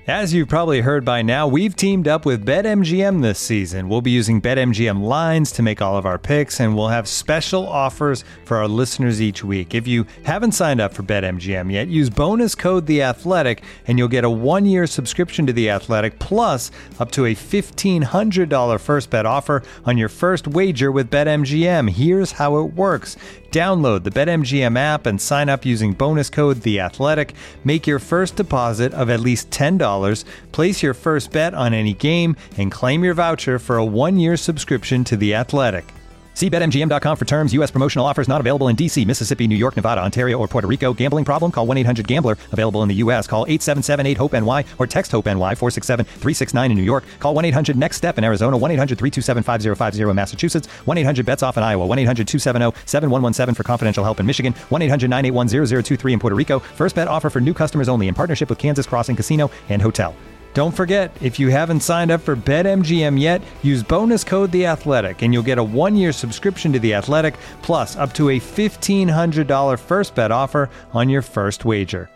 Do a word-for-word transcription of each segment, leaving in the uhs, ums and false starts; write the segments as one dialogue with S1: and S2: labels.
S1: As you've probably heard by now, we've teamed up with BetMGM this season. We'll be using BetMGM lines to make all of our picks, and we'll have special offers for our listeners each week. If you haven't signed up for BetMGM yet, use bonus code The Athletic, and you'll get a one-year subscription to The Athletic, plus up to a fifteen hundred dollars first bet offer on your first wager with BetMGM. Here's how it works. Download the BetMGM app and sign up using bonus code The Athletic. Make your first deposit of at least ten dollars, place your first bet on any game, and claim your voucher for a one-year subscription to The Athletic. See Bet M G M dot com for terms. U S promotional offers not available in D C, Mississippi, New York, Nevada, Ontario, or Puerto Rico. Gambling problem? Call one eight hundred gambler. Available in the U S. Call eight seven seven eight hope N Y or text HOPE-NY four six seven three six nine in New York. Call one eight hundred next step in Arizona. one eight hundred three two seven five zero five zero in Massachusetts. one eight hundred bets off in Iowa. one eight hundred two seven zero seven one one seven for confidential help in Michigan. one eight hundred nine eight one zero zero two three in Puerto Rico. First bet offer for new customers only in partnership with Kansas Crossing Casino and Hotel. Don't forget, if you haven't signed up for BetMGM yet, use bonus code The Athletic, and you'll get a one-year subscription to The Athletic, plus up to a fifteen hundred dollars first bet offer on your first wager.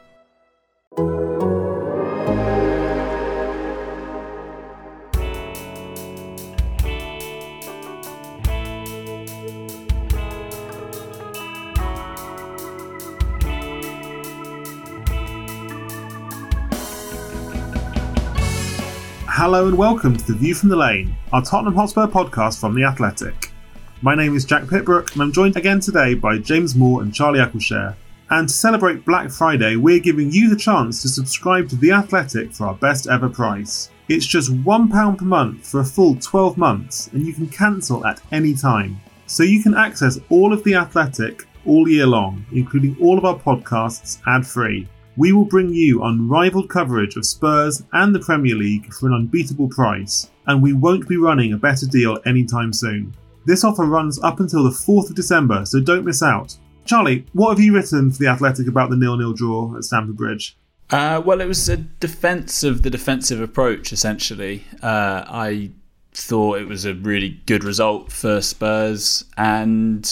S2: Hello and welcome to The View from the Lane, our Tottenham Hotspur podcast from The Athletic. My name is Jack Pitbrook and I'm joined again today by James Moore and Charlie Eccleshare. And to celebrate Black Friday, we're giving you the chance to subscribe to The Athletic for our best ever price. It's just one pound per month for a full twelve months, and you can cancel at any time. So you can access all of The Athletic all year long, including all of our podcasts ad-free. We will bring you unrivaled coverage of Spurs and the Premier League for an unbeatable price, and we won't be running a better deal anytime soon. This offer runs up until the fourth of December, so don't miss out. Charlie, what have you written for The Athletic about the nil-nil draw at Stamford Bridge?
S3: Uh, well, it was a defence of the defensive approach, essentially. Uh, I thought it was a really good result for Spurs, and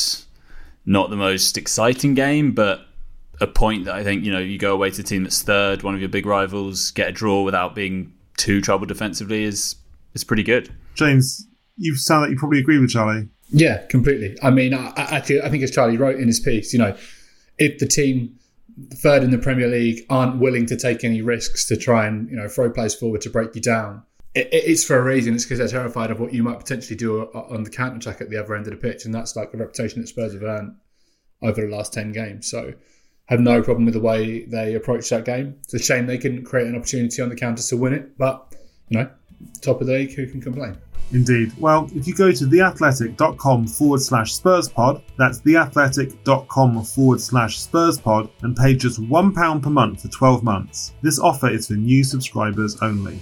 S3: not the most exciting game, but a point that I think, you know, you go away to a team that's third, one of your big rivals, get a draw without being too troubled defensively is is pretty good.
S2: James, you sound like you probably agree with Charlie.
S4: Yeah, completely. I mean, I, I, I think as Charlie wrote in his piece, you know, if the team third in the Premier League aren't willing to take any risks to try and, you know, throw plays forward to break you down, it, it's for a reason. It's because they're terrified of what you might potentially do on the counter-attack at the other end of the pitch, and that's like a reputation that Spurs have earned over the last ten games. So have no problem with the way they approach that game. It's a shame they couldn't create an opportunity on the counters to win it, but, you know, top of the league, who can complain?
S2: Indeed. Well, if you go to theathletic.com forward slash SpursPod, that's theathletic.com forward slash SpursPod, and pay just one pound per month for twelve months. This offer is for new subscribers only.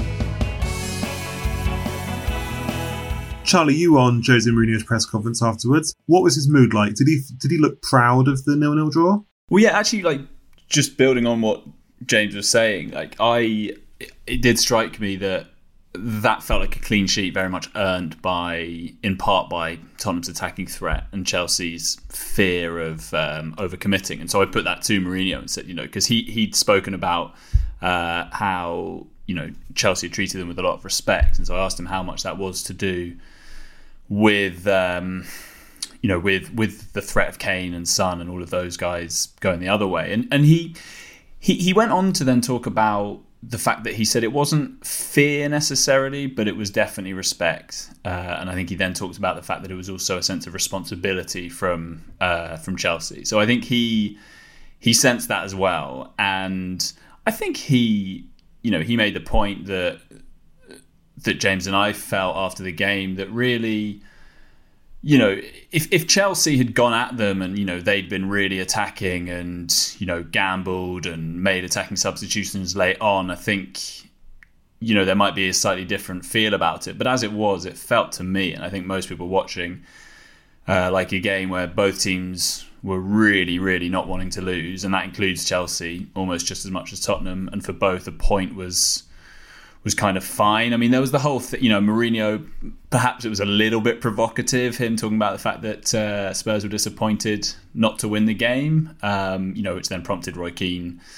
S2: Charlie, you were on Jose Mourinho's press conference afterwards. What was his mood like? Did he did he look proud of the nil-nil draw?
S3: Well, yeah, actually, like, just building on what James was saying, like, I, it did strike me that that felt like a clean sheet, very much earned by, in part by Tottenham's attacking threat and Chelsea's fear of um, overcommitting. And so I put that to Mourinho and said, you know, because he, he'd spoken about uh, how, you know, Chelsea had treated them with a lot of respect. And so I asked him how much that was to do with, um, you know, with with the threat of Kane and Son and all of those guys going the other way. And and he he he went on to then talk about the fact that he said it wasn't fear necessarily, but it was definitely respect. Uh, and I think he then talked about the fact that it was also a sense of responsibility from uh, from Chelsea. So I think he he sensed that as well. And I think he, you know, he made the point that that James and I felt after the game that really, you know, if, if Chelsea had gone at them and, you know, they'd been really attacking and, you know, gambled and made attacking substitutions late on, I think, you know, there might be a slightly different feel about it. But as it was, it felt to me, and I think most people watching, uh, like a game where both teams were really, really not wanting to lose. And that includes Chelsea almost just as much as Tottenham. And for both, the point was was kind of fine. I mean, there was the whole thing, you know, Mourinho, perhaps it was a little bit provocative, him talking about the fact that uh, Spurs were disappointed not to win the game, um, you know, which then prompted Roy Keane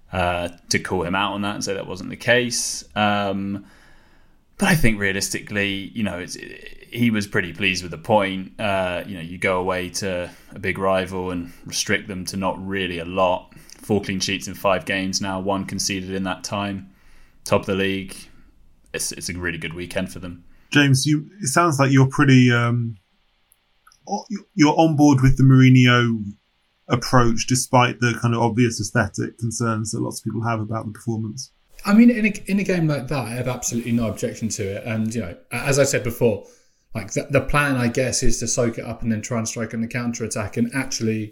S3: uh, to call him out on that and say that wasn't the case. Um, but I think realistically, you know, it's, it, he was pretty pleased with the point. Uh, you know, you go away to a big rival and restrict them to not really a lot. Four clean sheets in five games now, one conceded in that time. Top of the league. It's it's a really good weekend for them.
S2: James, you it sounds like you're pretty um, you're on board with the Mourinho approach, despite the kind of obvious aesthetic concerns that lots of people have about the performance.
S4: I mean, in a, in a game like that, I have absolutely no objection to it. And, you know, as I said before, like the, the plan, I guess, is to soak it up and then try and strike on the counter-attack. And actually,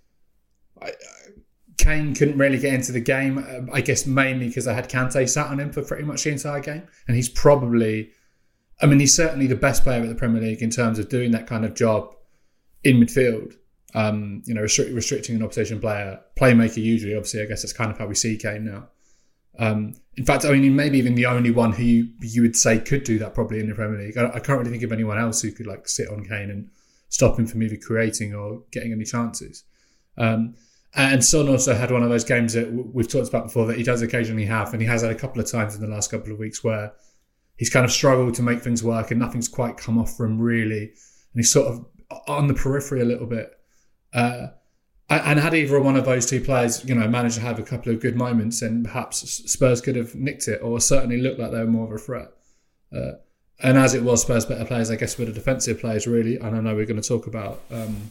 S4: I, Kane couldn't really get into the game, I guess mainly because I had Kante sat on him for pretty much the entire game. And he's probably, I mean, he's certainly the best player at the Premier League in terms of doing that kind of job in midfield. Um, you know, restrict, restricting an opposition player, playmaker usually, obviously, I guess that's kind of how we see Kane now. Um, in fact, I mean, maybe even the only one who you, you would say could do that probably in the Premier League. I, I can't really think of anyone else who could like sit on Kane and stop him from either creating or getting any chances. Um, and Son also had one of those games that we've talked about before that he does occasionally have, and he has had a couple of times in the last couple of weeks where he's kind of struggled to make things work and nothing's quite come off for him really. And he's sort of on the periphery a little bit. Uh, and had either one of those two players, you know, managed to have a couple of good moments, and perhaps Spurs could have nicked it, or certainly looked like they were more of a threat. Uh, and as it was, Spurs better players, I guess, were the defensive players really. And I know we're going to talk about um,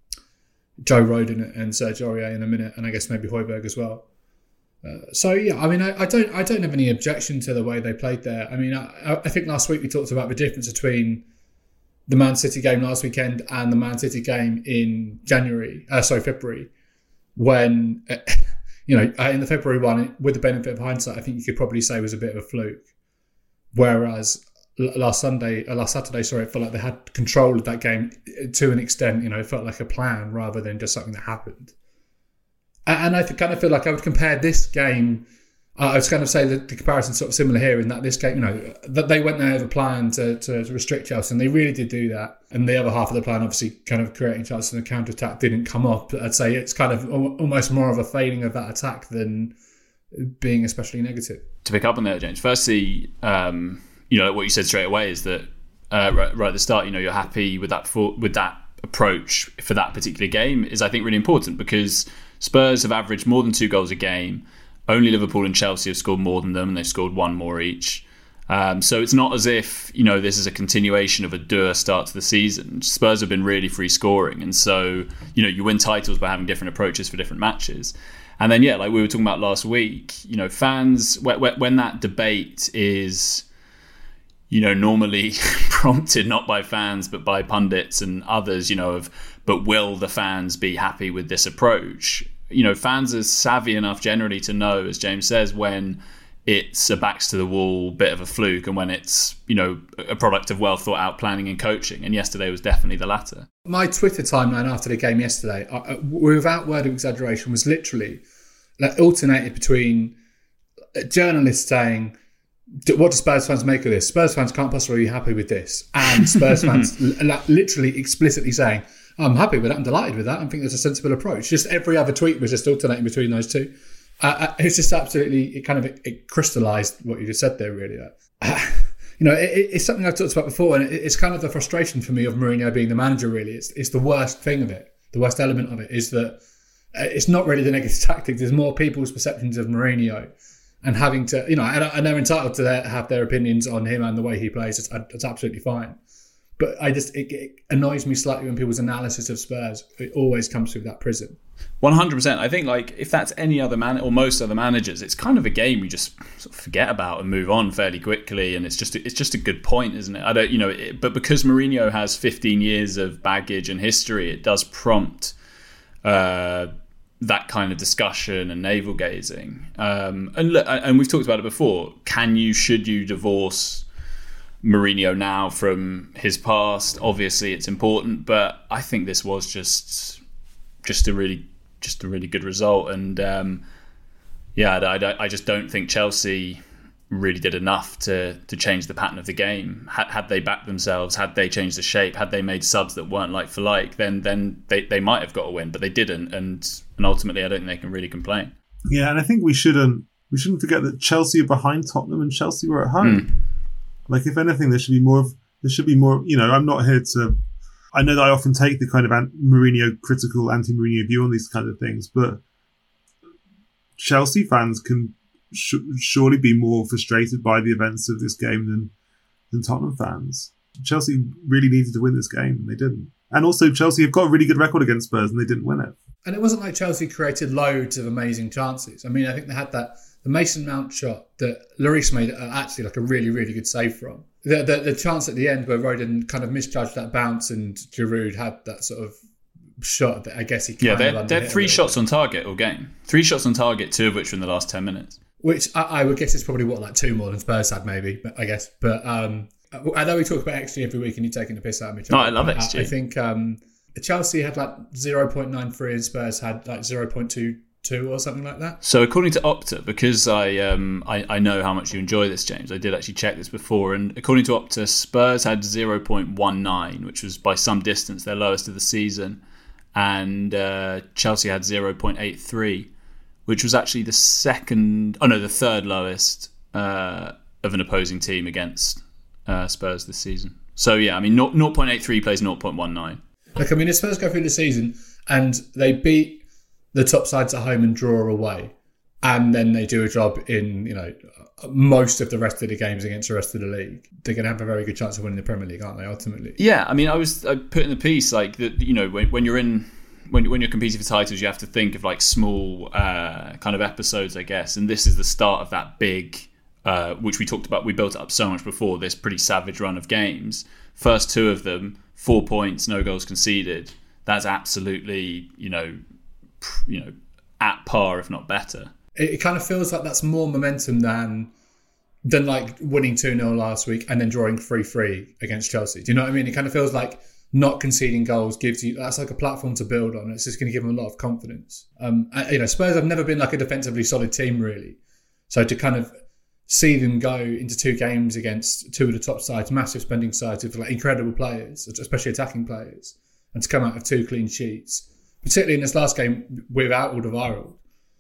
S4: Joe Rodon and Serge Aurier in a minute, and I guess maybe Højbjerg as well. Uh, so yeah, I mean, I, I don't, I don't have any objection to the way they played there. I mean, I, I think last week we talked about the difference between the Man City game last weekend and the Man City game in January, uh, sorry, February, when, uh, you know, in the February one, with the benefit of hindsight, I think you could probably say was a bit of a fluke. Whereas last Sunday, uh, last Saturday, sorry, it felt like they had control of that game to an extent. You know, it felt like a plan rather than just something that happened. And I kind of feel like I would compare this game. Uh, I was kind of say that the comparison's sort of similar here in that this game, you know, that they went there with a plan to, to, to restrict Chelsea, and they really did do that. And the other half of the plan, obviously, kind of creating chances in the counter-attack didn't come off. But I'd say it's kind of almost more of a failing of that attack than being especially negative.
S3: To pick up on that, James, firstly, um, you know, what you said straight away is that uh, right, right at the start, you know, you're happy with that for, with that approach for that particular game is, I think, really important, because Spurs have averaged more than two goals a game. Only Liverpool and Chelsea have scored more than them, and they've scored one more each. Um, so it's not as if, you know, this is a continuation of a dour start to the season. Spurs have been really free scoring, and so, you know, you win titles by having different approaches for different matches. And then, yeah, like we were talking about last week, you know, fans, when that debate is, you know, normally prompted not by fans but by pundits and others, you know, of, but will the fans be happy with this approach? You know, fans are savvy enough generally to know, as James says, when it's a backs to the wall bit of a fluke and when it's, you know, a product of well thought out planning and coaching. And yesterday was definitely the latter.
S4: My Twitter timeline after the game yesterday, uh, without word of exaggeration, was literally like alternated between journalists saying, what do Spurs fans make of this? Spurs fans can't possibly be happy with this. And Spurs fans l- literally explicitly saying, I'm happy with that. I'm delighted with that. I think there's a sensible approach. Just every other tweet was just alternating between those two. Uh, it's just absolutely, it kind of, it, it crystallised what you just said there, really. Uh, you know, it, it's something I've talked about before, and it, it's kind of the frustration for me of Mourinho being the manager, really. It's, it's the worst thing of it. The worst element of it is that it's not really the negative tactics. There's more people's perceptions of Mourinho and having to, you know, and, and they're entitled to their, have their opinions on him and the way he plays. It's, it's absolutely fine. But I just it, it annoys me slightly when people's analysis of Spurs, it always comes through that prism.
S3: one hundred percent. I think, like, if that's any other man or most other managers, it's kind of a game you just sort of forget about and move on fairly quickly, and it's just it's just a good point, isn't it? I don't, you know, it, but because Mourinho has fifteen years of baggage and history, it does prompt uh, that kind of discussion and navel gazing. Um, and look, and we've talked about it before. Can you, should you divorce Mourinho now from his past? Obviously it's important, but I think this was just just a really just a really good result. And um, yeah, I, I, I just don't think Chelsea really did enough to to change the pattern of the game. Had, had they backed themselves, had they changed the shape, had they made subs that weren't like for like, then then they, they might have got a win, but they didn't, and and ultimately I don't think they can really complain.
S2: Yeah, and I think we shouldn't we shouldn't forget that Chelsea are behind Tottenham and Chelsea were at home. Mm. Like, if anything, there should be more of there should be more. You know, I'm not here to. I know that I often take the kind of Mourinho critical, anti-Mourinho view on these kind of things, but Chelsea fans can sh- surely be more frustrated by the events of this game than than Tottenham fans. Chelsea really needed to win this game, and they didn't. And also, Chelsea have got a really good record against Spurs, and they didn't win it.
S4: And it wasn't like Chelsea created loads of amazing chances. I mean, I think they had that the Mason Mount shot that Lloris made uh, actually like a really, really good save from. The, the the chance at the end where Rodon kind of misjudged that bounce and Giroud had that sort of shot that I guess he kind
S3: yeah,
S4: of
S3: they're, they're three shots bit. on target all game. Three shots on target, two of which were in the last ten minutes.
S4: Which I, I would guess is probably what, like two more than Spurs had maybe, but I guess. But um, I know we talk about X G every week and you're taking the piss out of me.
S3: No, I love X G.
S4: I, I think um, Chelsea had like zero point nine three and Spurs had like zero point two two or something like that.
S3: So according to Opta, because I, um, I I know how much you enjoy this, James, I did actually check this before, and according to Opta, Spurs had zero point one nine, which was by some distance their lowest of the season, and uh, Chelsea had zero point eight three, which was actually the second, oh no, the third lowest uh, of an opposing team against uh, Spurs this season. So yeah, I mean, zero point eight three plays zero point one nine.
S4: Look, I mean, if Spurs go through the season and they beat the top sides at home and draw away, and then they do a job in, you know, most of the rest of the games against the rest of the league, they're going to have a very good chance of winning the Premier League, aren't they, ultimately?
S3: Yeah, I mean, I was I put in the piece, like, that, you know, when, when you're in, when, when you're competing for titles, you have to think of, like, small uh, kind of episodes, I guess, and this is the start of that big, uh, which we talked about, we built it up so much before, this pretty savage run of games. First two of them, four points, no goals conceded. That's absolutely, you know, you know, at par, if not better.
S4: It, it kind of feels like that's more momentum than than like winning two nil last week and then drawing three three against Chelsea. Do you know what I mean? It kind of feels like not conceding goals gives you, that's like a platform to build on. It's just going to give them a lot of confidence. Um, and, you know, Spurs have never been like a defensively solid team, really. So to kind of see them go into two games against two of the top sides, massive spending sides with like incredible players, especially attacking players, and to come out of two clean sheets, particularly in this last game without Alderweireld.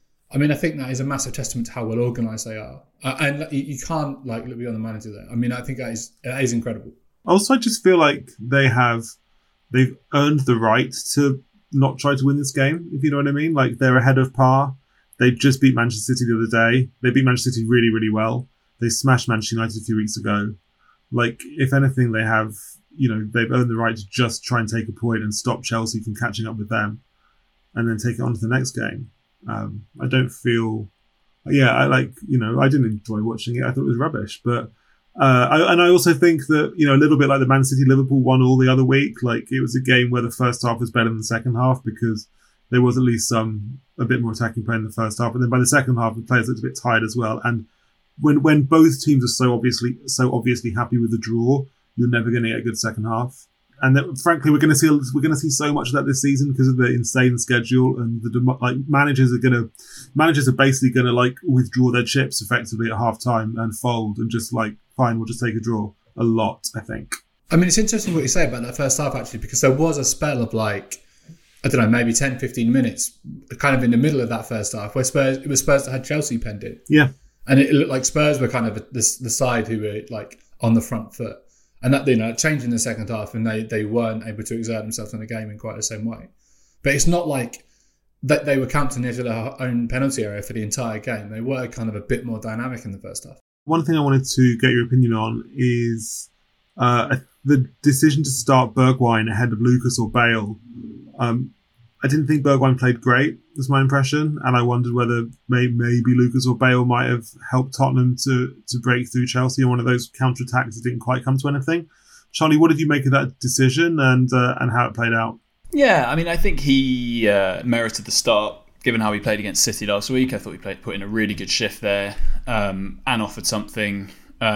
S4: I mean, I think that is a massive testament to how well organised they are. Uh, and you, you can't like look beyond the manager there. I mean, I think that is that is incredible.
S2: Also, I just feel like they have they've earned the right to not try to win this game, if you know what I mean. Like, they're ahead of par. They just beat Manchester City the other day. They beat Manchester City really, really well. They smashed Manchester United a few weeks ago. Like, if anything, they have, you know, they've earned the right to just try and take a point and stop Chelsea from catching up with them, and then take it on to the next game. Um, I don't feel, yeah, I like, you know, I didn't enjoy watching it. I thought it was rubbish, but uh, I, and I also think that, you know, a little bit like the Man City Liverpool one all the other week, like, it was a game where the first half was better than the second half because there was at least some a bit more attacking play in the first half, and then by the second half the players looked a bit tired as well. And when when both teams are so obviously so obviously happy with the draw, you're never going to get a good second half. And that, frankly, we're going to see we're going to see so much of that this season because of the insane schedule, and the like managers are going to managers are basically going to like withdraw their chips effectively at half time and fold and just like, fine, we'll just take a draw. A lot, I think.
S4: I mean, it's interesting what you say about that first half actually, because there was a spell of like, I don't know, maybe ten, fifteen minutes, kind of in the middle of that first half, where Spurs, it was Spurs that had Chelsea penned in.
S2: Yeah.
S4: And it looked like Spurs were kind of the, the side who were like on the front foot. And that, you know, changed in the second half, and they, they weren't able to exert themselves in the game in quite the same way. But it's not like that they were camped near to their own penalty area for the entire game. They were kind of a bit more dynamic in the first half.
S2: One thing I wanted to get your opinion on is uh, the decision to start Bergwijn ahead of Lucas or Bale. Um, I didn't think Bergwijn played great, was my impression, and I wondered whether may, maybe Lucas or Bale might have helped Tottenham to, to break through Chelsea in one of those counter-attacks that didn't quite come to anything. Charlie, what did you make of that decision and uh, and how it played out?
S3: Yeah, I mean, I think he uh, merited the start, given how he played against City last week. I thought he played, put in a really good shift there um, and offered something,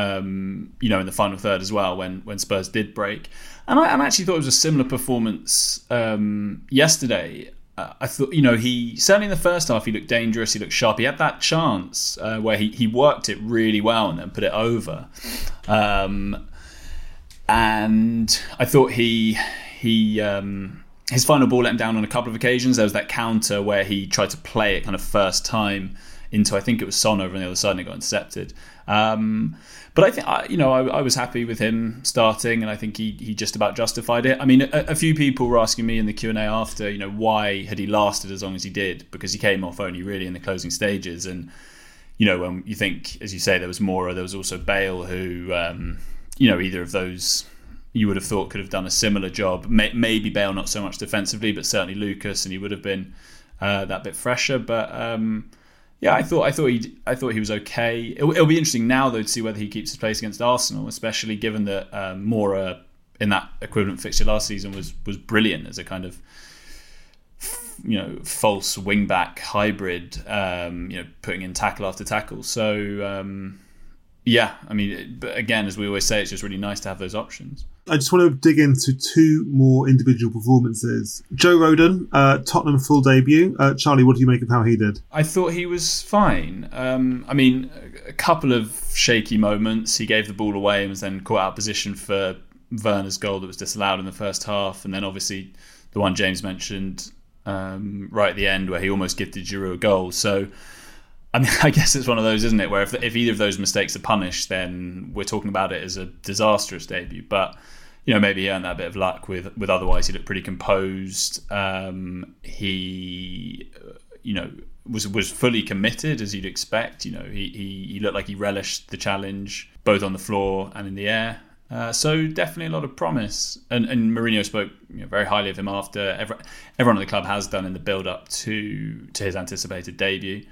S3: um, you know, in the final third as well when, when Spurs did break. And I, I actually thought it was a similar performance um, yesterday. Uh, I thought, you know, he certainly in the first half he looked dangerous, he looked sharp. He had that chance uh, where he, he worked it really well and then put it over. Um, and I thought he he um, his final ball let him down on a couple of occasions. There was that counter where he tried to play it kind of first time into, I think it was Son over on the other side, and it got intercepted. Um, but I think, I, you know, I, I was happy with him starting, and I think he he just about justified it. I mean, a, a few people were asking me in the Q and A after, you know, why had he lasted as long as he did? Because he came off only really in the closing stages. And, you know, when you think, as you say, there was Moura, there was also Bale, who, um, you know, either of those you would have thought could have done a similar job. May, maybe Bale not so much defensively, but certainly Lucas, and he would have been uh, that bit fresher. But um, yeah, I thought I thought he I thought he was okay. It'll, it'll be interesting now though to see whether he keeps his place against Arsenal, especially given that um, Moura in that equivalent fixture last season was was brilliant as a kind of, you know, false wing back hybrid, um, you know, putting in tackle after tackle. So um, yeah, I mean, but again, as we always say, it's just really nice to have those options.
S2: I just want to dig into two more individual performances. Joe Rodon, uh, Tottenham full debut. Uh, Charlie, what do you make of how he did?
S3: I thought he was fine. Um, I mean, a couple of shaky moments. He gave the ball away and was then caught out of position for Werner's goal that was disallowed in the first half. And then obviously the one James mentioned um, right at the end where he almost gifted Giroud a goal. So, I mean, I guess it's one of those, isn't it, where if, if either of those mistakes are punished, then we're talking about it as a disastrous debut. But, you know, maybe he earned that bit of luck with, with otherwise he looked pretty composed. Um, he, you know, was was fully committed, as you'd expect. You know, he, he, he looked like he relished the challenge, both on the floor and in the air. Uh, so definitely a lot of promise. And, and Mourinho spoke, you know, very highly of him after. Every, everyone at the club has done in the build-up to to his anticipated debut.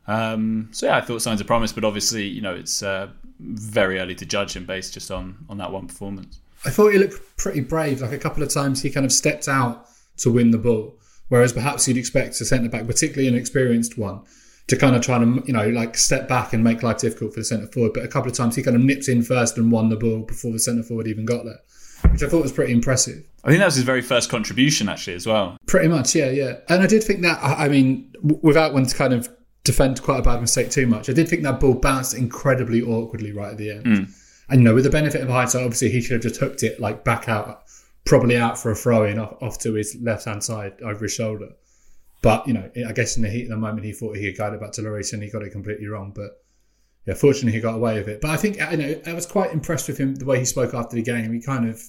S3: Um, so yeah, I thought signs of promise, but obviously, you know, it's uh, very early to judge him based just on, on that one performance.
S4: I thought he looked pretty brave. Like a couple of times he kind of stepped out to win the ball, whereas perhaps you'd expect a centre-back, particularly an experienced one, to kind of try to, you know, like step back and make life difficult for the centre-forward. But a couple of times he kind of nipped in first and won the ball before the centre-forward even got there, which I thought was pretty impressive.
S3: I think that was his very first contribution, actually, as well.
S4: Pretty much, yeah, yeah. And I did think that, I mean, without one to kind of defend quite a bad mistake too much, I did think that ball bounced incredibly awkwardly right at the end. Mm. And, you know, with the benefit of hindsight, obviously he should have just hooked it like back out, probably out for a throw-in off, off to his left-hand side over his shoulder. But, you know, I guess in the heat of the moment, he thought he could guide it back to Lloris and he got it completely wrong. But, yeah, fortunately he got away with it. But I think, you know, I was quite impressed with him, the way he spoke after the game. He kind of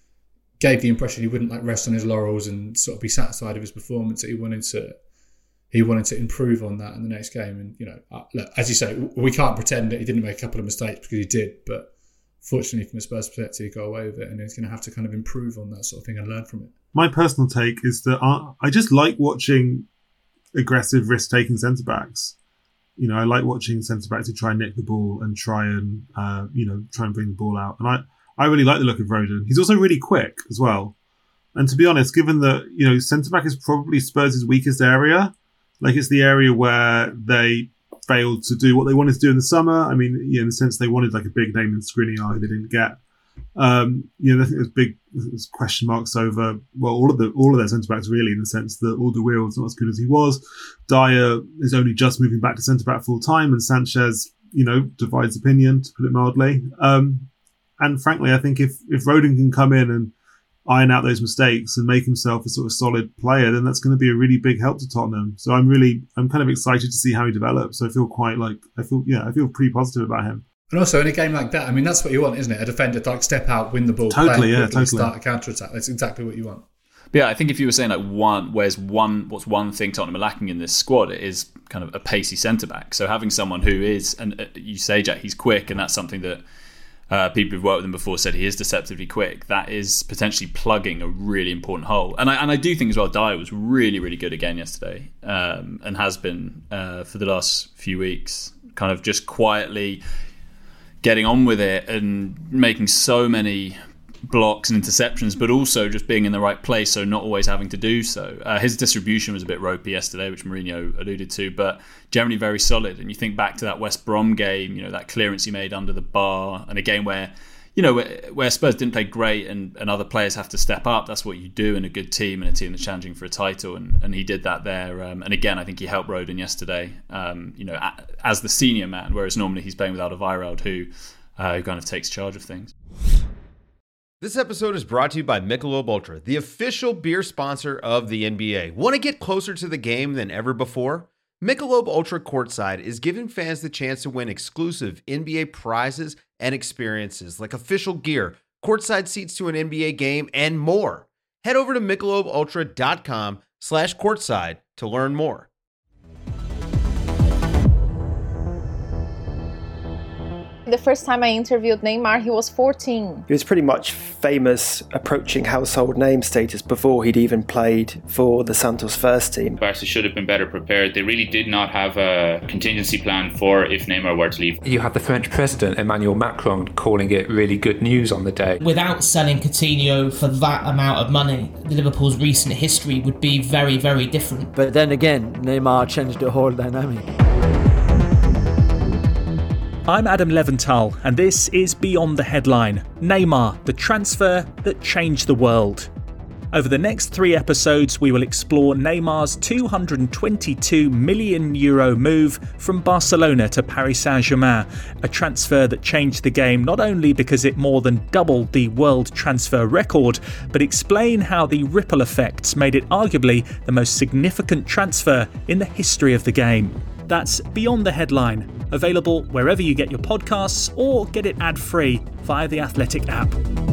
S4: gave the impression he wouldn't like rest on his laurels and sort of be satisfied with his performance, that he wanted to he wanted to improve on that in the next game. And, you know, look, as you say, we can't pretend that he didn't make a couple of mistakes because he did. But fortunately, from a Spurs perspective, he got away with it, and he's going to have to kind of improve on that sort of thing and learn from it.
S2: My personal take is that I, I just like watching aggressive, risk-taking centre-backs. You know, I like watching centre-backs who try and nick the ball and try and, uh, you know, try and bring the ball out. And I, I really like the look of Rodon. He's also really quick as well. And to be honest, given that, you know, centre-back is probably Spurs' weakest area, like it's the area where they failed to do what they wanted to do in the summer. I mean, you know, in the sense they wanted like a big name in Skriniar who they didn't get. Um, you know, I think there's big there's question marks over, well, all of the all of their centre-backs really, in the sense that Alderweireld's not as good as he was. Dyer is only just moving back to centre-back full-time, and Sanchez, you know, divides opinion, to put it mildly. Um, and frankly, I think if, if Rodon can come in and iron out those mistakes and make himself a sort of solid player, then that's going to be a really big help to Tottenham. So I'm really, I'm kind of excited to see how he develops. So I feel quite like, I feel, yeah, I feel pretty positive about him.
S4: And also in a game like that, I mean, that's what you want, isn't it? A defender to like step out, win the ball,
S2: totally, yeah,
S4: quickly,
S2: totally.
S4: Start a counter-attack. That's exactly what you want.
S3: But yeah, I think if you were saying like one, where's one, what's one thing Tottenham are lacking in this squad, it is kind of a pacey centre-back. So having someone who is, and you say, Jack, he's quick, and that's something that Uh, people who've worked with him before said he is deceptively quick. That is potentially plugging a really important hole. And I and I do think as well, Dyer was really, really good again yesterday, um, and has been uh, for the last few weeks, kind of just quietly getting on with it and making so many blocks and interceptions, but also just being in the right place, so not always having to do so. Uh, his distribution was a bit ropey yesterday, which Mourinho alluded to, but generally very solid. And you think back to that West Brom game, you know, that clearance he made under the bar, and a game where, you know, where, where Spurs didn't play great and, and other players have to step up. That's what you do in a good team and a team that's challenging for a title, and, and he did that there. Um, and again, I think he helped Rodon yesterday, um, you know, as the senior man, whereas normally he's playing without Alderweireld, who, uh, who kind of takes charge of things.
S5: This episode is brought to you by Michelob Ultra, the official beer sponsor of the N B A. Want to get closer to the game than ever before? Michelob Ultra Courtside is giving fans the chance to win exclusive N B A prizes and experiences like official gear, courtside seats to an N B A game, and more. Head over to michelobultra.com slash courtside to learn more.
S6: The first time I interviewed Neymar, he was fourteen.
S7: He was pretty much famous, approaching household name status before he'd even played for the Santos first team.
S8: Barca should have been better prepared. They really did not have a contingency plan for if Neymar were to leave.
S9: You had the French president, Emmanuel Macron, calling it really good news on the day.
S10: Without selling Coutinho for that amount of money, Liverpool's recent history would be very, very different.
S11: But then again, Neymar changed the whole dynamic.
S12: I'm Adam Leventhal, and this is Beyond the Headline, Neymar, the transfer that changed the world. Over the next three episodes, we will explore Neymar's two hundred twenty-two million euro move from Barcelona to Paris Saint-Germain, a transfer that changed the game not only because it more than doubled the world transfer record, but explain how the ripple effects made it arguably the most significant transfer in the history of the game. That's Beyond the Headline, available wherever you get your podcasts or get it ad-free via the Athletic app.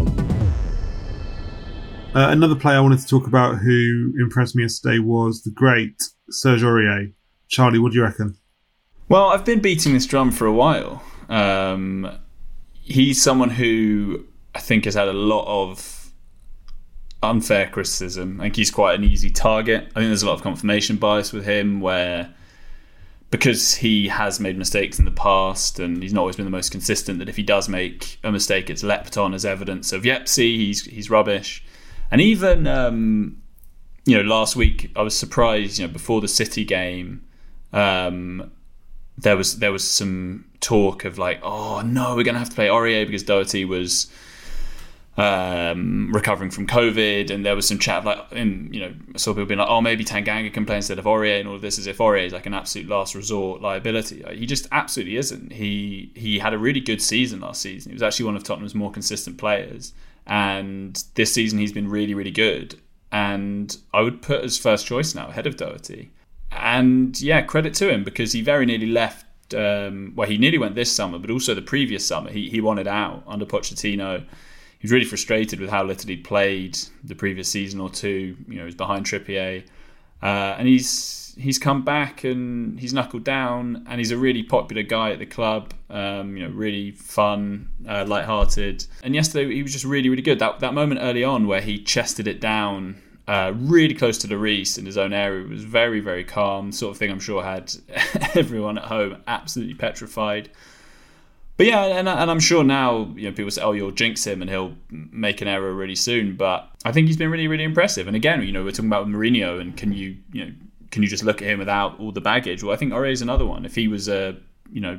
S2: Uh, another player I wanted to talk about who impressed me yesterday was the great Serge Aurier. Charlie, what do you reckon?
S3: Well, I've been beating this drum for a while. Um, he's someone who I think has had a lot of unfair criticism. I think he's quite an easy target. I think there's a lot of confirmation bias with him where, because he has made mistakes in the past and he's not always been the most consistent, that if he does make a mistake, it's leapt on as evidence of, yep, see, he's he's rubbish. And even, um, you know, last week I was surprised, you know, before the City game, um, there was there was some talk of like, oh no, we're going to have to play Aurier because Doherty was um, recovering from COVID, and there was some chat like, and, you know, I saw people being like, oh, maybe Tanganga can play instead of Aurier, and all of this as if Aurier is like an absolute last resort liability. He just absolutely isn't. He he had a really good season last season. He was actually one of Tottenham's more consistent players, and this season he's been really, really good. And I would put as first choice now ahead of Doherty. And yeah, credit to him, because he very nearly left. Um, well, he nearly went this summer, but also the previous summer he he wanted out under Pochettino. He was really frustrated with how little he'd played the previous season or two. You know, he was behind Trippier. Uh, and he's he's come back and he's knuckled down, and he's a really popular guy at the club. Um, you know, really fun, uh, lighthearted. And yesterday he was just really, really good. That that moment early on where he chested it down uh, really close to Lloris in his own area was very, very calm. Sort of thing I'm sure had everyone at home absolutely petrified. But yeah, and, and I'm sure now, you know, people say, oh, you'll jinx him and he'll make an error really soon. But I think he's been really, really impressive. And again, you know, we're talking about Mourinho, and can you, you know, can you just look at him without all the baggage? Well, I think Aurier is another one. If he was a, you know,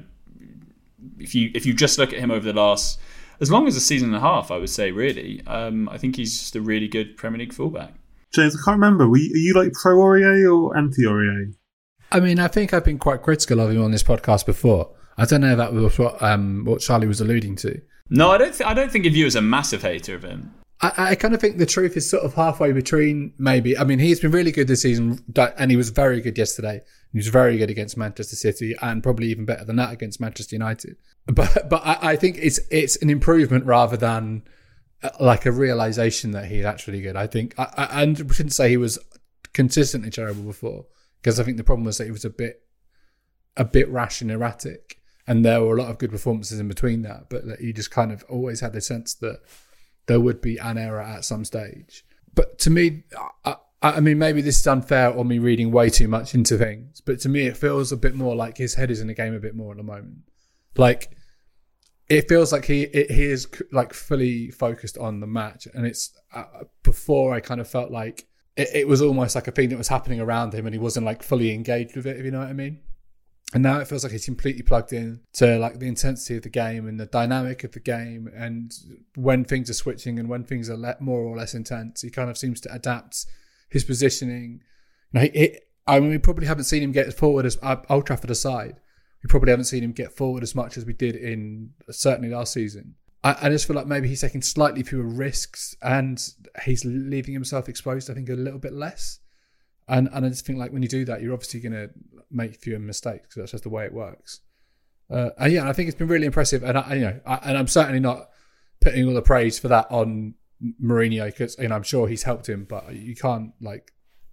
S3: if you if you just look at him over the last, as long as a season and a half, I would say, really, um, I think he's just a really good Premier League fullback.
S2: James, I can't remember. Were you, are you like pro Aurier or anti Aurier?
S4: I mean, I think I've been quite critical of him on this podcast before. I don't know if that was what um, what Charlie was alluding to.
S3: No, I don't. Th- I don't think of you as a massive hater of him.
S4: I, I kind of think the truth is sort of halfway between. Maybe, I mean, he's been really good this season, and he was very good yesterday. He was very good against Manchester City, and probably even better than that against Manchester United. But but I, I think it's it's an improvement rather than uh, like a realization that he's actually good. I think, I, I, and we shouldn't say he was consistently terrible before, because I think the problem was that he was a bit a bit rash and erratic. And there were a lot of good performances in between that, but that you just kind of always had the sense that there would be an error at some stage. But to me, I, I mean, maybe this is unfair or me reading way too much into things, but to me, it feels a bit more like his head is in the game a bit more at the moment. Like, it feels like he it, he is like fully focused on the match. And it's uh, before I kind of felt like it, it was almost like a thing that was happening around him and he wasn't like fully engaged with it, if you know what I mean. And now it feels like he's completely plugged in to like the intensity of the game and the dynamic of the game. And when things are switching and when things are le- more or less intense, he kind of seems to adapt his positioning. You know, he, he, I mean, we probably haven't seen him get forward as uh, Old Trafford aside. We probably haven't seen him get forward as much as we did in certainly last season. I, I just feel like maybe he's taking slightly fewer risks and he's leaving himself exposed, I think, a little bit less. And and I just think like when you do that, you're obviously going to make fewer mistakes because that's just the way it works. Uh, and yeah, I think it's been really impressive. And I, you know, I, and I'm certainly not putting all the praise for that on Mourinho because you know I'm sure he's helped him, but you can't like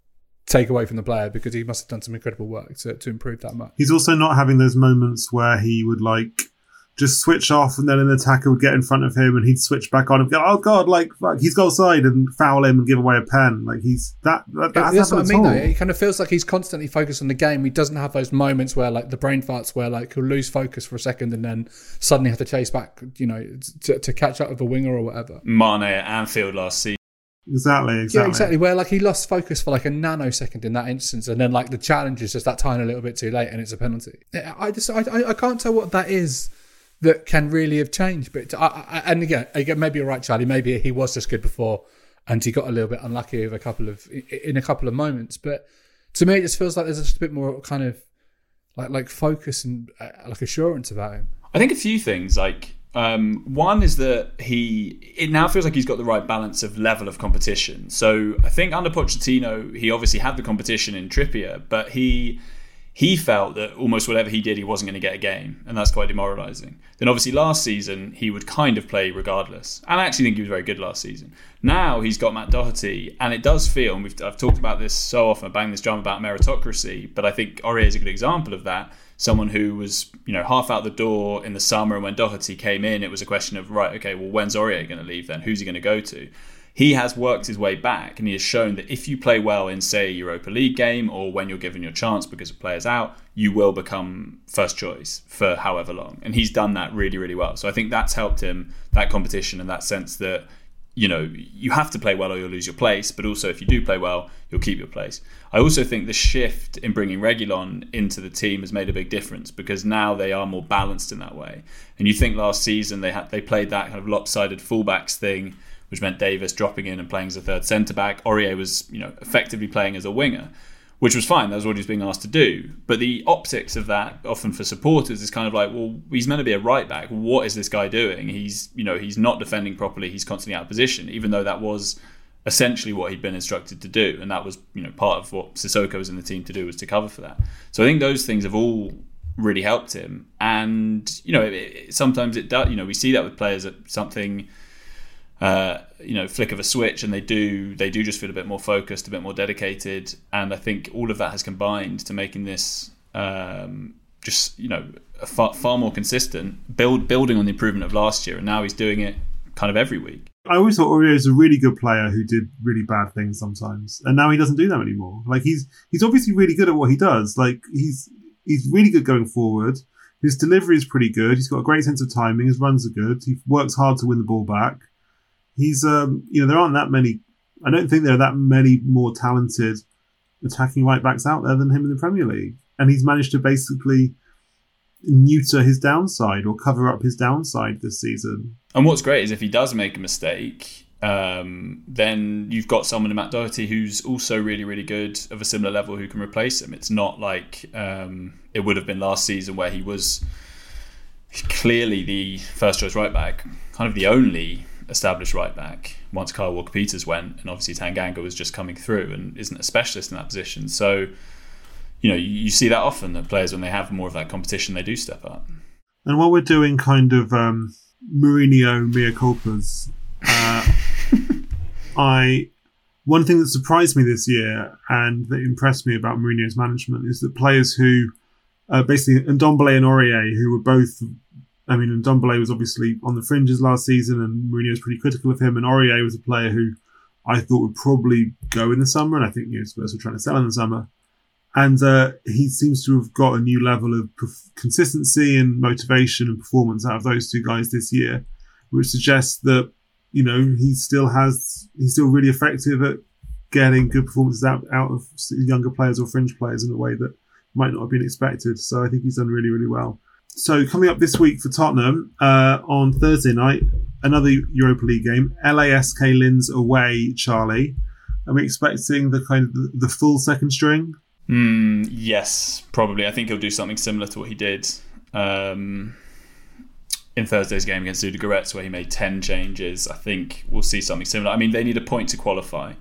S4: take away from the player because he must have done some incredible work to to improve that much.
S2: He's also not having those moments where he would like just switch off and then an attacker would get in front of him and he'd switch back on and go, oh God, like fuck, he's goal side and foul him and give away a pen. Like he's that. that that's
S4: that's what I mean.
S2: All.
S4: Though it kind of feels like he's constantly focused on the game. He doesn't have those moments where like the brain farts where like he'll lose focus for a second and then suddenly have to chase back, you know, to, to catch up with a winger or whatever.
S3: Mane at Anfield last season.
S2: Exactly, exactly.
S4: Yeah, exactly. Where like he lost focus for like a nanosecond in that instance, and then like the challenge is just that tiny little bit too late, and it's a penalty. I just I I can't tell what that is that can really have changed. But I, I, and again, again, maybe you're right, Charlie. Maybe he was just good before, and he got a little bit unlucky with a couple of in a couple of moments. But to me, it just feels like there's just a bit more kind of like like focus and uh, like assurance about him.
S3: I think a few things like. Um, one is that he it now feels like he's got the right balance of level of competition. So I think under Pochettino, he obviously had the competition in Trippier, but he he felt that almost whatever he did, he wasn't going to get a game, and that's quite demoralising. Then obviously last season, he would kind of play regardless, and I actually think he was very good last season. Now he's got Matt Doherty, and it does feel, and we've, I've talked about this so often, I bang this drum about meritocracy, but I think Aurier is a good example of that. Someone who was, you know, half out the door in the summer, and when Doherty came in, it was a question of, right, okay, well, when's Aurier going to leave then? Who's he going to go to? He has worked his way back, and he has shown that if you play well in, say, a Europa League game, or when you're given your chance because a player's out, you will become first choice for however long. And he's done that really, really well. So I think that's helped him, that competition, and that sense that, you know, you have to play well or you'll lose your place, but also if you do play well, you'll keep your place. I also think the shift in bringing Reguilon into the team has made a big difference because now they are more balanced in that way. And you think last season they had they played that kind of lopsided fullbacks thing, which meant Davis dropping in and playing as a third centre-back. Aurier was, you know, effectively playing as a winger, which was fine. That was what he was being asked to do. But the optics of that, often for supporters, is kind of like, well, he's meant to be a right-back. What is this guy doing? He's, you know, he's not defending properly. He's constantly out of position, even though that was essentially what he'd been instructed to do. And that was, you know, part of what Sissoko was in the team to do, was to cover for that. So I think those things have all really helped him. And, you know, it, it, sometimes it does, you know, we see that with players at something... Uh, you know, flick of a switch, and they do they do just feel a bit more focused, a bit more dedicated, and I think all of that has combined to making this um, just, you know, far, far more consistent, build building on the improvement of last year, and now he's doing it kind of every week.
S2: I always thought Aurier is a really good player who did really bad things sometimes, and now he doesn't do them anymore. Like he's he's obviously really good at what he does. Like he's he's really good going forward. His delivery is pretty good. He's got a great sense of timing. His runs are good. He works hard to win the ball back. He's, um, you know, there aren't that many. I don't think there are that many more talented attacking right backs out there than him in the Premier League, and he's managed to basically neuter his downside or cover up his downside this season.
S3: And what's great is if he does make a mistake, um, then you've got someone in Matt Doherty who's also really, really good, of a similar level, who can replace him. It's not like um, it would have been last season where he was clearly the first choice right back, kind of the only established right back once Kyle Walker-Peters went, and obviously Tanganga was just coming through and isn't a specialist in that position. So, you know, you, you see that often, that players, when they have more of that competition, they do step up.
S2: And while we're doing kind of um, Mourinho mea culpas, uh, I one thing that surprised me this year and that impressed me about Mourinho's management is that players who uh, basically Ndombele and Aurier, who were both, I mean, Ndombele was obviously on the fringes last season, and Mourinho was pretty critical of him. And Aurier was a player who I thought would probably go in the summer, and I think, you know, Spurs were trying to sell in the summer. And uh, he seems to have got a new level of perf- consistency and motivation and performance out of those two guys this year, which suggests that, you know, he still has, he's still really effective at getting good performances out, out of younger players or fringe players in a way that might not have been expected. So I think he's done really, really well. So coming up this week for Tottenham, uh, on Thursday night, another Europa League game, L A S K Linz away, Charlie. Are we expecting the kind of the, the full second string?
S3: Mm, yes, probably. I think he'll do something similar to what he did um, in Thursday's game against Ludogorets, where he made ten changes. I think we'll see something similar. I mean, they need a point to qualify.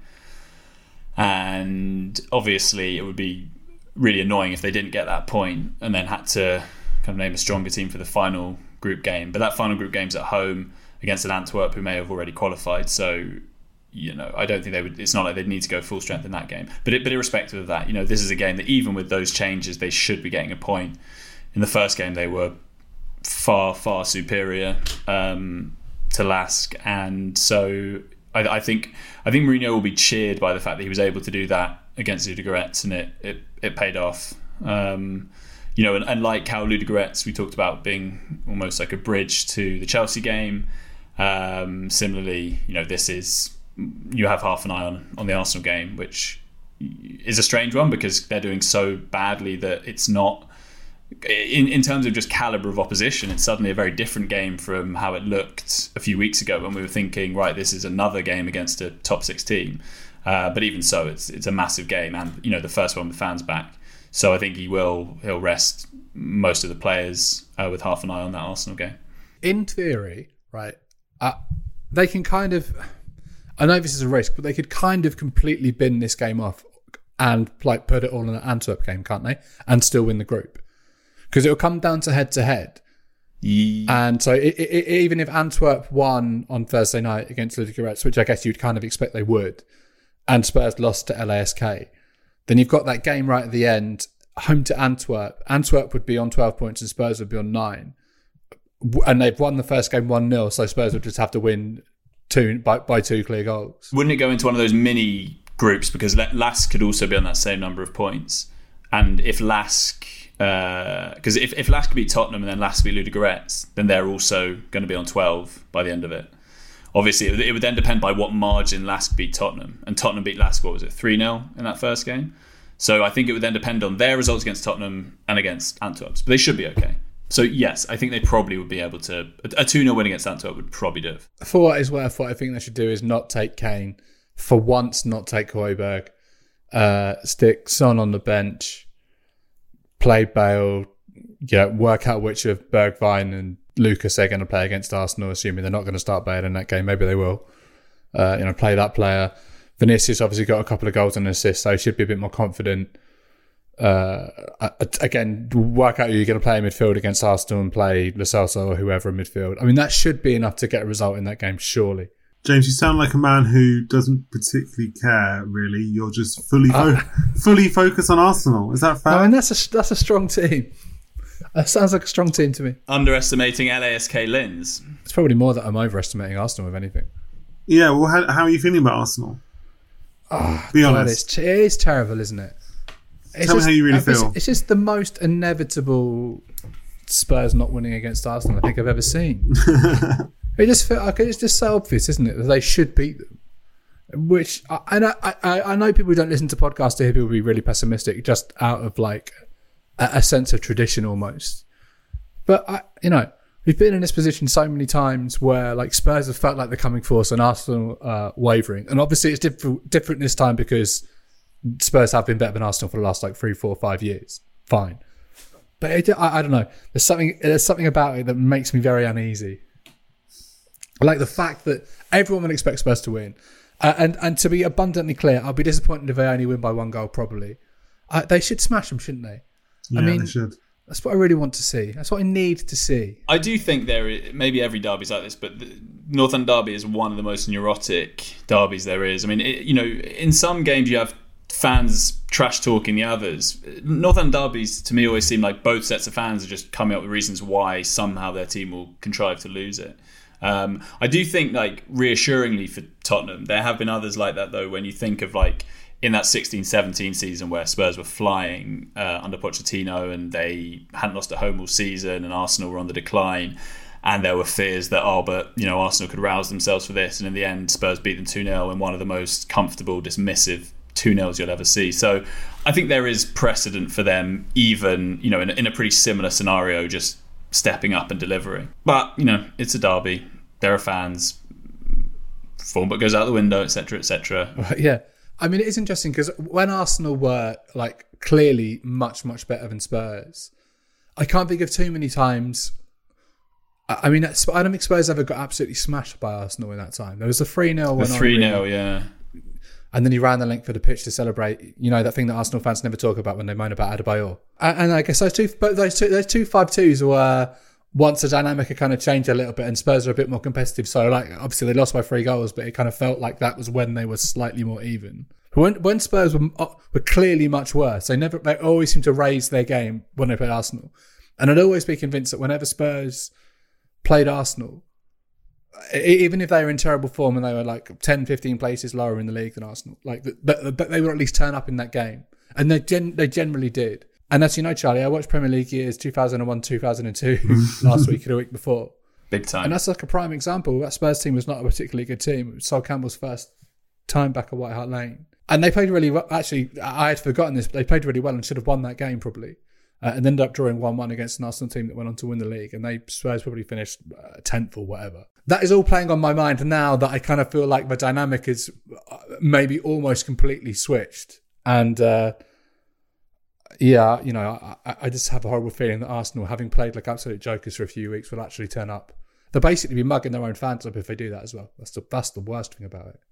S3: And obviously it would be really annoying if they didn't get that point and then had to kind of name a stronger team for the final group game. But that final group game's at home against an Antwerp who may have already qualified. So, you know, I don't think they would. It's not like they'd need to go full strength in that game. But it, but irrespective of that, you know, this is a game that even with those changes, they should be getting a point. In the first game, they were far, far superior um, to Lask, and so I, I think I think Mourinho will be cheered by the fact that he was able to do that against Ludogorets, and it it, it paid off. Um, you know, and, and like how Ludogorets we talked about being almost like a bridge to the Chelsea game. Um, similarly, you know, this is you have half an eye on on the Arsenal game, which is a strange one because they're doing so badly that it's not. In, in terms of just calibre of opposition, it's suddenly a very different game from how it looked a few weeks ago when we were thinking, right, this is another game against a top six team. Uh, but even so, it's it's a massive game, and you know the first one with fans back. So I think he will he'll rest most of the players uh, with half an eye on that Arsenal game.
S4: In theory, right, uh, they can kind of. I know this is a risk, but they could kind of completely bin this game off and like put it all in an Antwerp game, can't they? And still win the group. Because it will come down to head to head. And so it, it, even if Antwerp won on Thursday night against Ludogorets, which I guess you'd kind of expect they would, and Spurs lost to L A S K, then you've got that game right at the end, home to Antwerp. Antwerp would be on twelve points and Spurs would be on nine. And they've won the first game one nil, so Spurs would just have to win two by, by two clear goals.
S3: Wouldn't it go into one of those mini groups? Because Lask could also be on that same number of points. And if Lask... Because uh, if, if Lask beat Tottenham and then Lask beat Ludogorets, then they're also going to be on twelve by the end of it. Obviously, it would, it would then depend by what margin Lask beat Tottenham. And Tottenham beat Lask, what was it, three nil in that first game? So I think it would then depend on their results against Tottenham and against Antwerp. But they should be okay. So yes, I think they probably would be able to... A two nil win against Antwerp would probably do it.
S4: For what it's worth, what I think they should do is not take Kane. For once, not take Højbjerg. Uh, stick Son on the bench. Play Bale, yeah, work out which of Bergwijn and Lucas they're going to play against Arsenal, assuming they're not going to start Bale in that game. Maybe they will. Uh, you know, play that player. Vinicius obviously got a couple of goals and assists, so he should be a bit more confident. Uh, again, work out who you're going to play in midfield against Arsenal and play Lo Celso or whoever in midfield. I mean, that should be enough to get a result in that game, surely.
S2: James, you sound like a man who doesn't particularly care, really. You're just fully fo- uh, fully focused on Arsenal. Is that fair?
S4: I mean, that's a, that's a strong team. That sounds like a strong team to me.
S3: Underestimating L A S K Linz.
S4: It's probably more that I'm overestimating Arsenal, if anything.
S2: Yeah, well, how, how are you feeling about Arsenal?
S4: Oh,
S2: Be
S4: God,
S2: honest.
S4: It's, it is terrible, isn't it? It's
S2: Tell
S4: just,
S2: me how you really
S4: it's,
S2: feel.
S4: It's just the most inevitable Spurs not winning against Arsenal I think I've ever seen. It just felt like it's just so obvious, isn't it, that they should beat them. Which, and I, I, I know people who don't listen to podcasts to hear people be really pessimistic, just out of like a, a sense of tradition almost. But I, you know, we've been in this position so many times where like Spurs have felt like the coming force and Arsenal uh, wavering, and obviously it's different, different this time because Spurs have been better than Arsenal for the last like three, four, five years. Fine, but it, I, I don't know. There's something, there's something about it that makes me very uneasy. Like the fact that everyone would expect Spurs to win. Uh, and, and to be abundantly clear, I'll be disappointed if they only win by one goal, probably. Uh, they should smash them, shouldn't they?
S2: Yeah,
S4: I mean,
S2: they should.
S4: That's what I really want to see. That's what I need to see.
S3: I do think there is, maybe every derby's like this, but the Northern Derby is one of the most neurotic derbies there is. I mean, it, you know, in some games you have fans trash talking the others. Northern Derbies, to me, always seem like both sets of fans are just coming up with reasons why somehow their team will contrive to lose it. Um, I do think, like, reassuringly for Tottenham, there have been others like that, though, when you think of, like, in that sixteen seventeen season where Spurs were flying uh, under Pochettino and they hadn't lost at home all season and Arsenal were on the decline and there were fears that, oh, but, you know, Arsenal could rouse themselves for this, and in the end, Spurs beat them two nil in one of the most comfortable, dismissive two nils you'll ever see. So I think there is precedent for them, even, you know, in, in a pretty similar scenario, just stepping up and delivering. But, you know, it's a derby. There are fans. Form book goes out the window, et cetera, et cetera.
S4: Yeah. I mean, it is interesting because when Arsenal were, like, clearly much, much better than Spurs, I can't think of too many times I mean, I don't think Spurs ever got absolutely smashed by Arsenal in that time. There was a three nil.
S3: The three nil, yeah.
S4: And then he ran the length of the pitch to celebrate. You know, that thing that Arsenal fans never talk about when they moan about Adebayor. And, and I guess those two, but those two, those two five twos were once the dynamic had kind of changed a little bit, and Spurs are a bit more competitive. So, like, obviously they lost by three goals, but it kind of felt like that was when they were slightly more even. But when when Spurs were were clearly much worse, they never, they always seemed to raise their game when they played Arsenal. And I'd always be convinced that whenever Spurs played Arsenal, even if they were in terrible form and they were like ten, fifteen places lower in the league than Arsenal, like, but they would at least turn up in that game. And they gen- they generally did. And as you know, Charlie, I watched Premier League years two thousand one, two thousand two last week and the week before.
S3: Big time.
S4: And that's like a prime example. That Spurs team was not a particularly good team. It was Sol Campbell's first time back at White Hart Lane. And they played really well. Actually, I had forgotten this, but they played really well and should have won that game probably. Uh, and ended up drawing one one against an Arsenal team that went on to win the league. And they Spurs probably finished uh, tenth or whatever. That is all playing on my mind now that I kind of feel like the dynamic is maybe almost completely switched. And uh, yeah, you know, I, I just have a horrible feeling that Arsenal, having played like absolute jokers for a few weeks, will actually turn up. They'll basically be mugging their own fans up if they do that as well. That's the, that's the worst thing about it.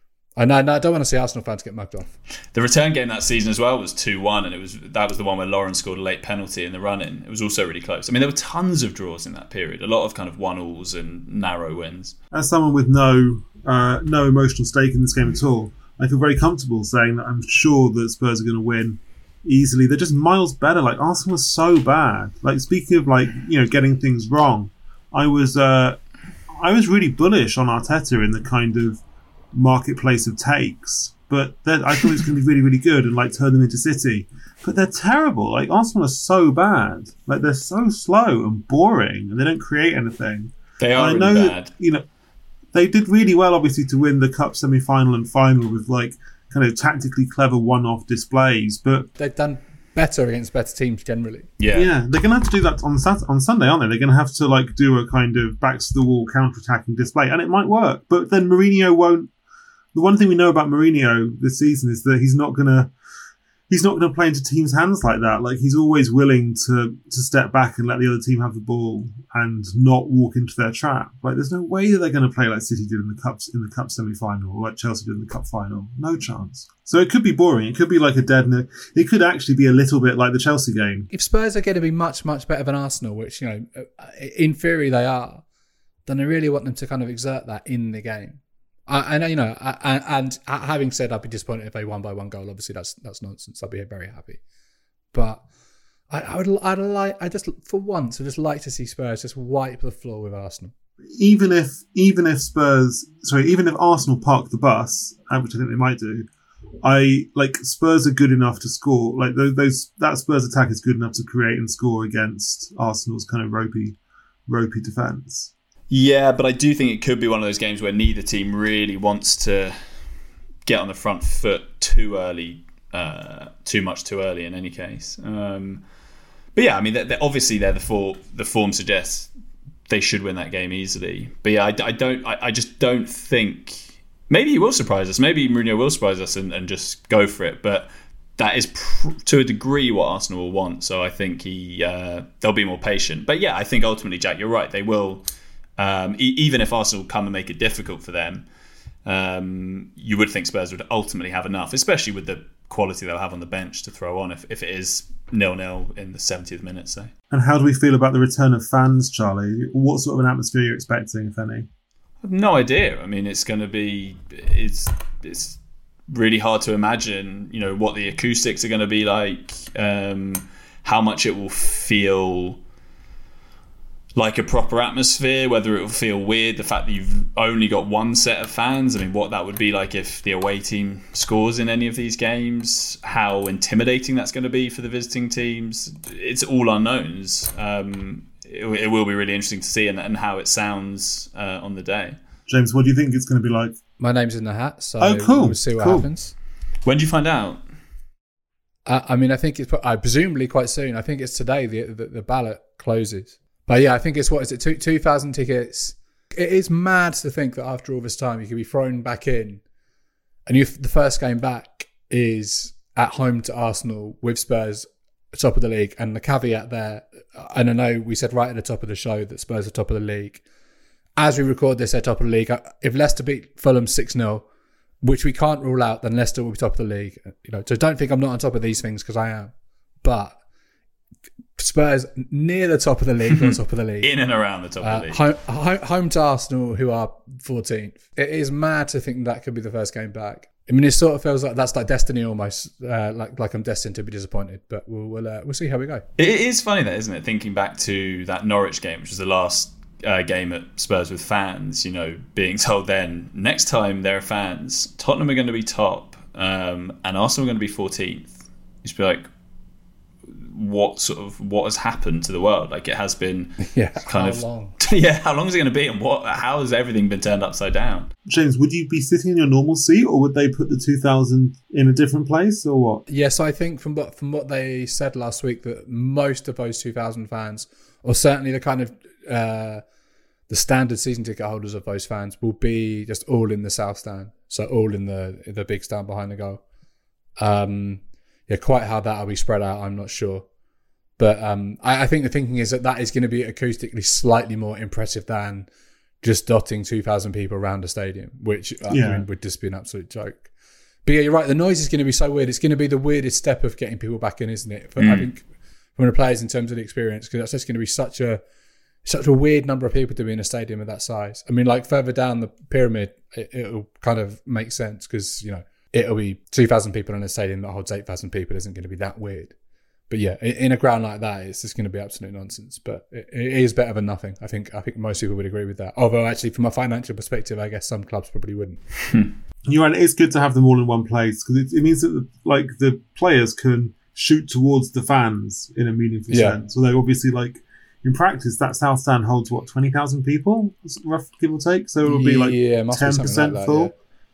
S4: I know, I don't want to see Arsenal fans get mugged off.
S3: The return game that season as well was two one, and it was that was the one where Lauren scored a late penalty in the run-in. It was also really close. I mean, there were tons of draws in that period, a lot of kind of one-alls and narrow wins.
S2: As someone with no uh, no emotional stake in this game at all, I feel very comfortable saying that I'm sure that Spurs are going to win easily. They're just miles better. Like, Arsenal was so bad. Like, speaking of, like, you know, getting things wrong, I was uh, I was really bullish on Arteta in the kind of marketplace of takes, but I thought it was going to be really, really good and like turn them into City. But they're terrible. Like, Arsenal are so bad. Like, they're so slow and boring, and they don't create anything.
S3: They are
S2: and I
S3: really
S2: know
S3: bad.
S2: That, you know, they did really well, obviously, to win the Cup semi-final and final with like kind of tactically clever one-off displays. But
S4: they've done better against better teams generally.
S3: Yeah,
S2: yeah, they're going to have to do that on Saturday, on Sunday, aren't they? They're going to have to like do a kind of backs to the wall counter-attacking display, and it might work. But then Mourinho won't. The one thing we know about Mourinho this season is that he's not gonna he's not gonna play into teams' hands like that. Like, he's always willing to to step back and let the other team have the ball and not walk into their trap. Like, there's no way that they're going to play like City did in the cups in the cup semi-final, or like Chelsea did in the cup final. No chance. So it could be boring. It could be like a dead. It could actually be a little bit like the Chelsea game.
S4: If Spurs are going to be much much better than Arsenal, which, you know, in theory they are, then I really want them to kind of exert that in the game. I know, you know, I, and having said I'd be disappointed if they won by one goal. Obviously, that's that's nonsense. I'd be very happy, but I, I would, I'd like, I just for once, I just like to see Spurs just wipe the floor with Arsenal.
S2: Even if, even if Spurs, sorry, even if Arsenal park the bus, which I think they might do, I like Spurs are good enough to score. Like those, those that Spurs attack is good enough to create and score against Arsenal's kind of ropey, ropey defence.
S3: Yeah, but I do think it could be one of those games where neither team really wants to get on the front foot too early, uh, too much too early in any case. Um, but yeah, I mean, they're, they're, obviously they're the form, the form suggests they should win that game easily. But yeah, I, I don't, I, I just don't think, maybe he will surprise us. Maybe Mourinho will surprise us and, and just go for it. But that is pr- to a degree what Arsenal will want. So I think he, uh, they'll be more patient. But yeah, I think ultimately, Jack, you're right. They will. Um, e- even if Arsenal come and make it difficult for them, um, you would think Spurs would ultimately have enough, especially with the quality they'll have on the bench to throw on if, if it is nil-nil in the seventieth minute, say.
S2: And how do we feel about the return of fans, Charlie? What sort of an atmosphere are you expecting, if any?
S3: I have no idea. I mean, it's going to be... It's it's really hard to imagine, you know, what the acoustics are going to be like, um, how much it will feel like a proper atmosphere, whether it will feel weird, the fact that you've only got one set of fans. I mean, what that would be like if the away team scores in any of these games, how intimidating that's going to be for the visiting teams. It's all unknowns. Um, it, it will be really interesting to see and, and how it sounds uh, on the day.
S2: James, what do you think it's going to be like?
S4: My name's in the hat, so
S2: oh, cool.
S4: we'll see what
S2: cool.
S4: happens.
S3: When do you find out?
S4: Uh, I mean, I think it's uh, presumably quite soon. I think it's today the, the, the ballot closes. But yeah, I think it's, what is it, two, 2,000 tickets. It is mad to think that after all this time, you could be thrown back in. And you, the first game back is at home to Arsenal with Spurs, top of the league. And the caveat there, and I know we said right at the top of the show that Spurs are top of the league. As we record this, they're top of the league. If Leicester beat Fulham six nil, which we can't rule out, then Leicester will be top of the league. You know, so don't think I'm not on top of these things, because I am. But Spurs near the top of the league, or top of the league.
S3: In and around the top
S4: uh,
S3: of the league.
S4: Home, home, home to Arsenal, who are fourteenth. It is mad to think that could be the first game back. I mean, it sort of feels like that's like destiny almost, uh, like like I'm destined to be disappointed. But we'll we'll, uh, we'll see how we go.
S3: It is funny, that, isn't it? Thinking back to that Norwich game, which was the last uh, game at Spurs with fans, you know, being told then, next time there are fans, Tottenham are going to be top um, and Arsenal are going to be fourteenth. You should be like, what sort of what has happened to the world? Like, it has been
S4: yeah,
S3: kind
S4: how
S3: of
S4: long?
S3: yeah how long is it going to be, and what how has everything been turned upside down?
S2: James, would you be sitting in your normal seat, or would they put the two thousand in a different place, or what?
S4: Yes, I think from what from what they said last week, that most of those two thousand fans, or certainly the kind of uh, the standard season ticket holders of those fans, will be just all in the south stand, so all in the the big stand behind the goal. Um, yeah, quite how that'll be spread out, I'm not sure. But um, I, I think the thinking is that that is going to be acoustically slightly more impressive than just dotting two thousand people around a stadium, which I
S2: Yeah.
S4: mean, would just be an absolute joke. But yeah, you're right. The noise is going to be so weird. It's going to be the weirdest step of getting people back in, isn't it? For,
S3: Mm.
S4: I think from the players in terms of the experience, because that's just going to be such a such a weird number of people to be in a stadium of that size. I mean, like further down the pyramid, it, it'll kind of make sense, because you know it'll be two thousand people in a stadium that holds eight thousand people. Isn't going to be that weird. But yeah, in a ground like that, it's just going to be absolute nonsense. But it, it is better than nothing. I think I think most people would agree with that. Although actually, from a financial perspective, I guess some clubs probably wouldn't.
S2: You're right. It's good to have them all in one place, because it, it means that like the players can shoot towards the fans in a meaningful
S4: Yeah.
S2: sense. Although obviously, like in practice, that south stand holds what twenty thousand people, rough give or take. So it'll be like
S4: Yeah, must be
S2: ten
S4: something
S2: percent
S4: like that,
S2: full.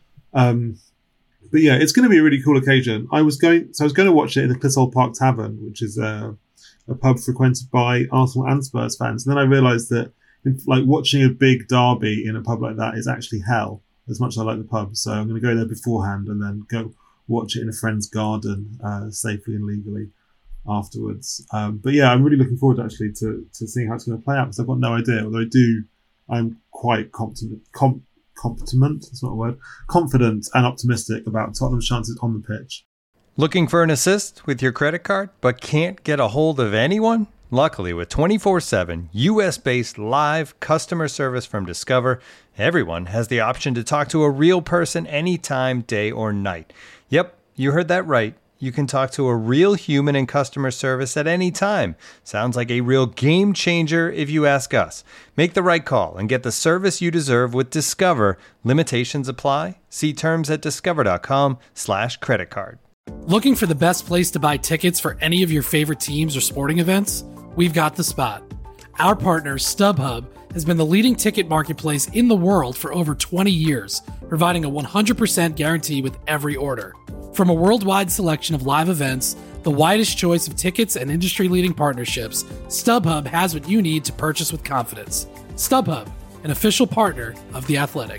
S2: Um, but yeah, it's going to be a really cool occasion. I was going, so I was going to watch it in the Clissold Park Tavern, which is a, a pub frequented by Arsenal and Spurs fans. And then I realised that, like, watching a big derby in a pub like that is actually hell, as much as I like the pub. So I'm going to go there beforehand and then go watch it in a friend's garden, uh, safely and legally afterwards. Um, but yeah, I'm really looking forward actually to to seeing how it's going to play out, because I've got no idea. Although I do, I'm quite competent. Com- competent, that's not a word, confident and optimistic about Tottenham's chances on the pitch.
S1: Looking for an assist with your credit card, but can't get a hold of anyone? Luckily, with twenty-four seven U S-based live customer service from Discover, everyone has the option to talk to a real person anytime, day or night. Yep, you heard that right. You can talk to a real human in customer service at any time. Sounds like a real game changer if you ask us. Make the right call and get the service you deserve with Discover. Limitations apply. See terms at discover.com slash credit card.
S13: Looking for the best place to buy tickets for any of your favorite teams or sporting events? We've got the spot. Our partner, StubHub, has been the leading ticket marketplace in the world for over twenty years, providing a one hundred percent guarantee with every order. From a worldwide selection of live events, the widest choice of tickets, and industry-leading partnerships, StubHub has what you need to purchase with confidence. StubHub, an official partner of The Athletic.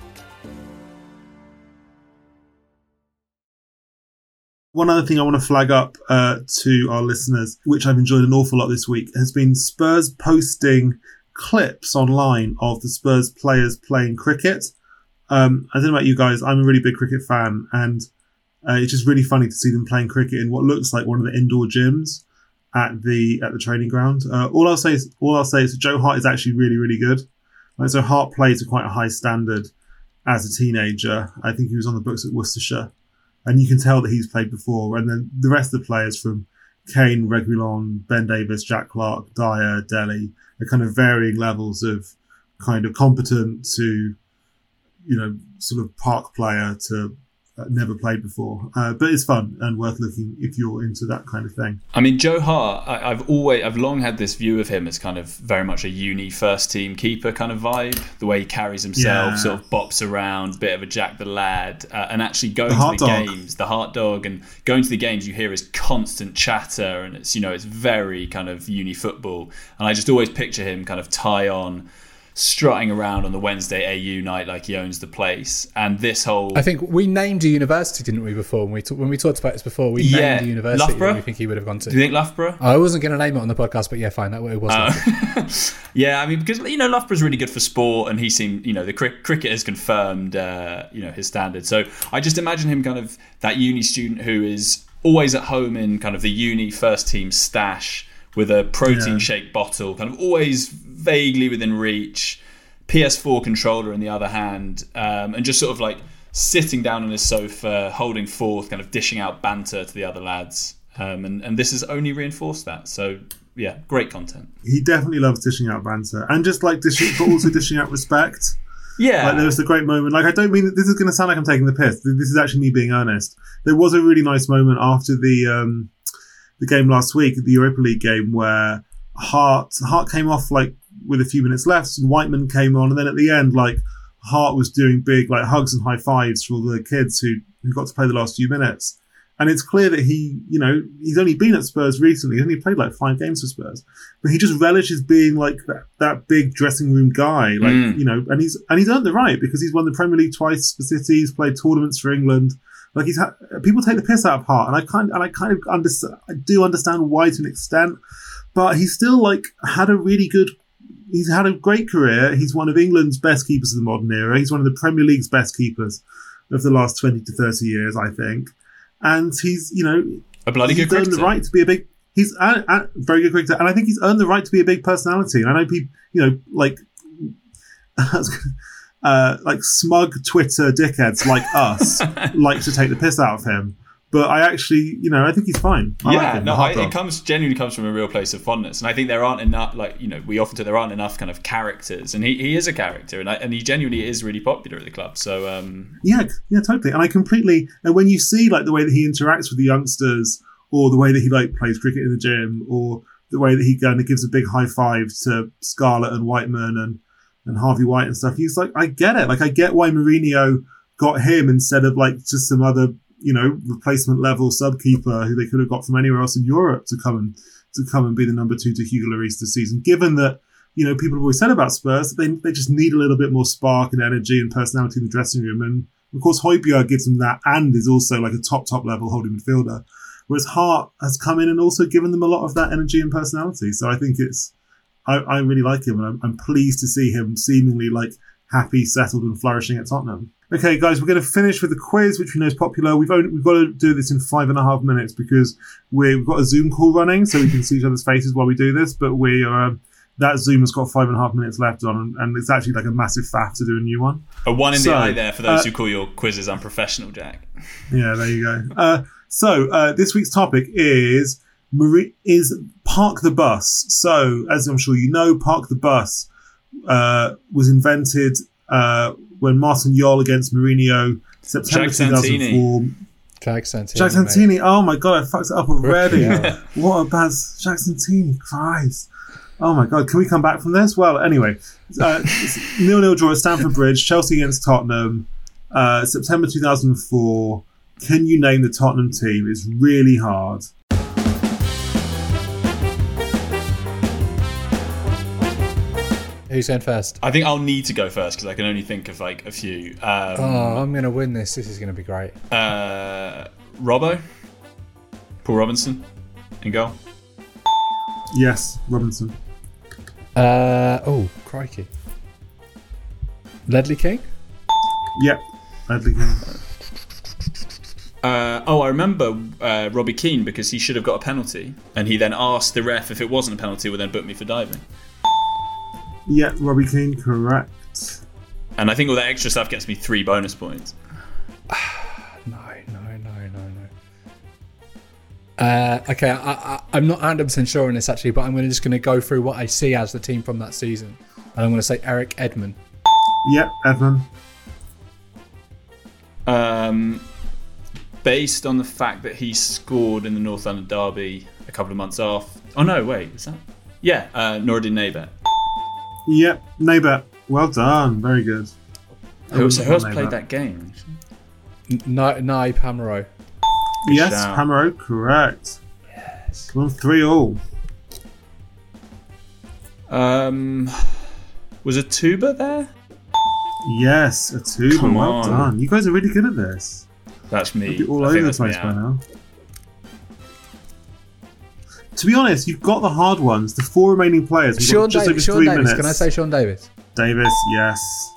S2: One other thing I want to flag up uh, to our listeners, which I've enjoyed an awful lot this week, has been Spurs posting clips online of the Spurs players playing cricket. Um, I don't know about you guys, I'm a really big cricket fan, and uh, it's just really funny to see them playing cricket in what looks like one of the indoor gyms at the at the training ground. Uh, all I'll say is, all I'll say is, Joe Hart is actually really, really good. Like, so Hart played to quite a high standard as a teenager. I think he was on the books at Worcestershire. And you can tell that he's played before. And then the rest of the players from Kane, Reguilon, Ben Davis, Jack Clark, Dyer, Dele, are kind of varying levels of kind of competent to, you know, sort of park player to uh, never played before. Uh, but it's fun and worth looking if you're into that kind of thing.
S3: I mean, Joe Hart, I, I've always, I've long had this view of him as kind of very much a uni first team keeper kind of vibe. The way he carries himself,
S2: Yeah.
S3: sort of bops around, bit of a Jack the Lad, uh, and actually going
S2: The
S3: to
S2: heart
S3: the
S2: dog.
S3: games, the heart dog, and going to the games, you hear his constant chatter, and it's, you know, it's very kind of uni football. And I just always picture him kind of tie on, strutting around on the Wednesday A U night like he owns the place. And this whole...
S4: I think we named a university, didn't we, before? When we, talk, when we talked about this before, we
S3: yeah.
S4: named a university
S3: Loughborough?
S4: that we think he would have gone to.
S3: Do you think Loughborough?
S4: I wasn't going to name it on the podcast, but yeah, fine. That it was.
S3: Uh, yeah, I mean, because, you know, Loughborough's really good for sport, and he seemed, you know, the cri- cricket has confirmed, uh, you know, his standard. So I just imagine him kind of that uni student who is always at home in kind of the uni first team stash with a protein yeah. shake bottle, kind of always vaguely within reach, P S four controller in the other hand, um, and just sort of like sitting down on his sofa, holding forth, kind of dishing out banter to the other lads. Um, and, and this has only reinforced that. So, yeah, great content.
S2: He definitely loves dishing out banter. And just like dishing, but also dishing out respect.
S3: Yeah.
S2: Like there was a great moment. Like, I don't mean that this is going to sound like I'm taking the piss. This is actually me being earnest. There was a really nice moment after the um, the game last week, the Europa League game, where Hart Hart came off like with a few minutes left, and Whiteman came on, and then at the end, like Hart was doing big like hugs and high fives for all the kids who who got to play the last few minutes. And it's clear that he, you know, he's only been at Spurs recently. He's only played like five games for Spurs, but he just relishes being like that, that big dressing room guy, like mm. you know. And he's and he's earned the right because he's won the Premier League twice for City. He's played tournaments for England. Like he's had, people take the piss out of Hart, and I kind and I kind of understand. I do understand why to an extent, but he's still like had a really good. He's had a great career. He's one of England's best keepers of the modern era. He's one of the Premier League's best keepers of the last twenty to thirty years, I think. And he's, you know,
S3: a bloody
S2: he's
S3: good
S2: earned
S3: cricketer.
S2: the right to be a big. He's a, a very good cricketer, and I think he's earned the right to be a big personality. And I know people, you know, like, uh, like smug Twitter dickheads like us like to take the piss out of him. But I actually, you know, I think he's fine. I
S3: yeah,
S2: like him,
S3: no, I, it comes genuinely comes from a real place of fondness, and I think there aren't enough, like you know, we often say there aren't enough kind of characters, and he, he is a character, and I, and he genuinely is really popular at the club. So um,
S2: yeah, yeah, totally. And I completely, and when you see like the way that he interacts with the youngsters, or the way that he like plays cricket in the gym, or the way that he kind of gives a big high five to Scarlett and Whiteman and and Harvey White and stuff, he's like, I get it. Like I get why Mourinho got him instead of like just some other, you know, replacement level subkeeper who they could have got from anywhere else in Europe to come and to come and be the number two to Hugo Lloris this season. Given that, you know, people have always said about Spurs that they they just need a little bit more spark and energy and personality in the dressing room, and of course Højbjerg gives them that and is also like a top top level holding midfielder, whereas Hart has come in and also given them a lot of that energy and personality. So I think it's I, I really like him, and I'm, I'm pleased to see him seemingly like happy, settled, and flourishing at Tottenham. Okay, guys, we're going to finish with the quiz, which we know is popular. We've only, we've got to do this in five and a half minutes because we're, we've got a Zoom call running, so we can see each other's faces while we do this. But we are, um, that Zoom has got five and a half minutes left on, and, and it's actually like a massive faff to do a new one.
S3: A one in
S2: so,
S3: the eye there for those
S2: uh,
S3: who call your quizzes unprofessional, Jack.
S2: Yeah, there you go. Uh, so uh, this week's topic is Marie, is Park the Bus. So, as I'm sure you know, Park the Bus uh, was invented uh, when Martin Jol against Mourinho, September two thousand four.
S4: Jack Santini.
S2: Jack Santini. Oh my god, I fucked it up already.
S4: Yeah.
S2: What a bad Jack Santini. Christ. Oh my god, can we come back from this? Well, anyway, uh, nil-nil draw at Stamford Bridge, Chelsea against Tottenham, uh, September two thousand four. Can you name the Tottenham team? It's really hard.
S4: Who's going first?
S3: I think I'll need to go first because I can only think of like a few. Um,
S4: oh, I'm going to win this. This is going to be great.
S3: Uh, Robbo, Paul Robinson, in goal.
S2: Yes, Robinson.
S4: Uh, oh, crikey. Ledley King?
S2: Yep, Ledley King.
S3: Uh, oh, I remember uh, Robbie Keane because he should have got a penalty, and he then asked the ref if it wasn't a penalty, would then book me for diving.
S2: Yeah, Robbie Keane, correct.
S3: And I think all that extra stuff gets me three bonus points.
S4: no, no, no, no, no. Uh, okay, I, I, I'm not one hundred percent sure on this actually, but I'm gonna, just going to go through what I see as the team from that season. And I'm going to say Eric Edman.
S2: Yep, Edman.
S3: Um, based on the fact that he scored in the North London derby a couple of months off. Oh no, wait, is that? Yeah, uh, Noureddin Naibet.
S2: Yep, Naibet. Well done, very good.
S3: Who, so who else played that game?
S4: Naib Hamro.
S2: Yes, Hamro, correct.
S4: Yes.
S2: Well, three all.
S3: Um, Was a tuba there?
S2: Yes, a tuba.
S3: Come
S2: Well
S3: on.
S2: done. You guys are really good at this.
S3: That's me.
S2: You'll be all
S3: I
S2: over
S3: think
S2: the
S3: that's me
S2: place by
S3: out.
S2: now. To be honest, you've got the hard ones. The four remaining players. We've
S4: Sean,
S2: got just
S4: Davis,
S2: over
S4: Sean
S2: three
S4: Davis.
S2: minutes.
S4: Can I say Sean Davis?
S2: Davis, yes.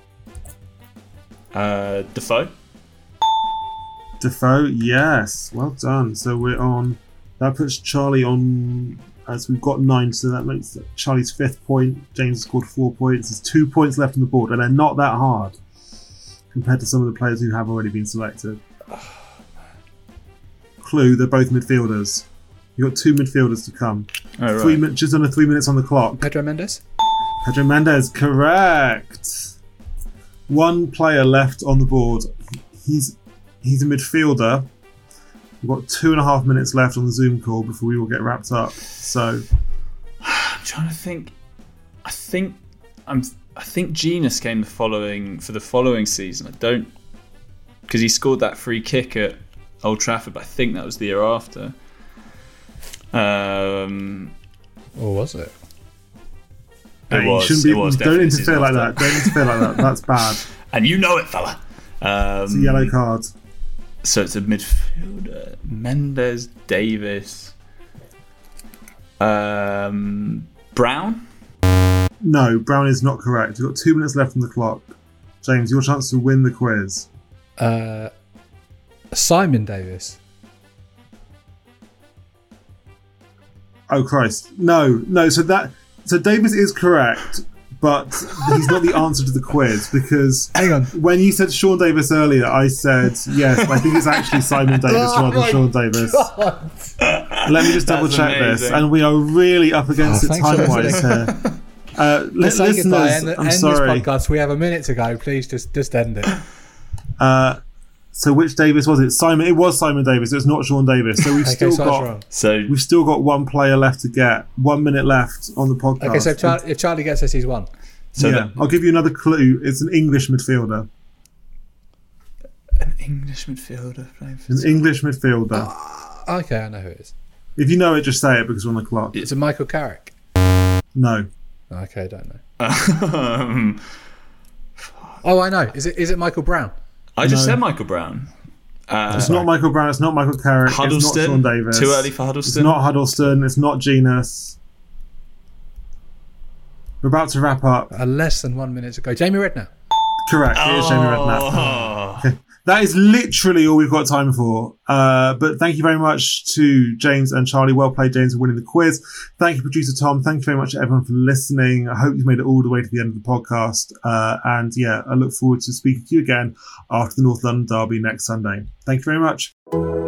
S3: Uh, Defoe?
S2: Defoe, yes. Well done. So we're on. That puts Charlie on. As we've got nine, so that makes Charlie's fifth point. James scored four points. There's two points left on the board, and they're not that hard compared to some of the players who have already been selected. Clue: they're both midfielders. You've got two midfielders to come.
S3: Oh,
S2: Three
S3: right.
S2: min- just under three minutes on the clock.
S4: Pedro Mendes?
S2: Pedro Mendes, correct. One player left on the board. He's he's a midfielder. We've got two and a half minutes left on the Zoom call before we all get wrapped up. So
S3: I'm trying to think. I think I'm. I think Genus came the following for the following season. I don't because he scored that free kick at Old Trafford, but I think that was the year after. Um,
S4: or was it?
S3: It
S2: you
S3: was.
S2: shouldn't be,
S3: It was
S2: don't
S3: definitely
S2: interfere
S3: season
S2: like
S3: after.
S2: that. Don't interfere like that. That's bad.
S3: And you know it, fella. Um,
S2: It's a yellow card.
S3: So it's a midfielder. Mendes, Davis, um, Brown.
S2: No, Brown is not correct. You've got two minutes left on the clock. James, your chance to win the quiz.
S4: Uh, Simon Davis.
S2: Oh Christ! No, no. So that so Davis is correct, but he's not the answer to the quiz because
S4: hang on.
S2: When you said Sean Davis earlier, I said yes. But I think it's actually Simon Davis
S4: Oh
S2: rather than
S4: my
S2: Sean Davis. Let me just double
S3: That's
S2: check this,
S3: amazing.
S2: and we are really up against
S4: Oh,
S2: it
S4: thanks for
S2: time wise here. Uh, li-
S4: Let's say goodbye.
S2: listeners,
S4: End,
S2: I'm
S4: end
S2: sorry.
S4: this podcast. We have a minute to go. Please just just end it.
S2: Uh, so which Davis was it? Simon. It was Simon Davis. It was not Sean Davis. So we've
S4: Okay,
S2: still
S4: so I was
S2: got
S4: wrong.
S3: So
S2: we've still got one player left to get. One minute left on the podcast.
S4: Okay, so if Charlie, if Charlie gets us, he's won.
S3: So
S2: yeah,
S3: the-
S2: I'll give you another clue. It's an English midfielder.
S3: An English midfielder playing for.
S2: An English midfielder.
S4: Okay, I know who it is.
S2: If you know it, just say it because we're on the clock.
S4: It's a Michael Carrick.
S2: No.
S4: Okay, don't know.
S3: um,
S4: Oh, I know. Is it is it Michael Brown?
S3: I just
S2: No.
S3: said Michael Brown. Uh,
S2: It's not Michael Brown. It's not Michael Carrick. It's not
S3: Huddleston?
S2: Sean Davis.
S3: Too early for
S2: It's
S3: Huddleston?
S2: not Huddleston. It's not Genus. We're about to wrap up.
S4: Uh, less than one minute to go. Jamie Redknapp.
S2: Correct. It is Jamie Redknapp.
S3: Oh.
S2: Okay. That is literally all we've got time for. Uh, but thank you very much to James and Charlie. Well played, James, for winning the quiz. Thank you, producer Tom. Thank you very much to everyone for listening. I hope you've made it all the way to the end of the podcast. Uh, and yeah, I look forward to speaking to you again after the North London Derby next Sunday. Thank you very much.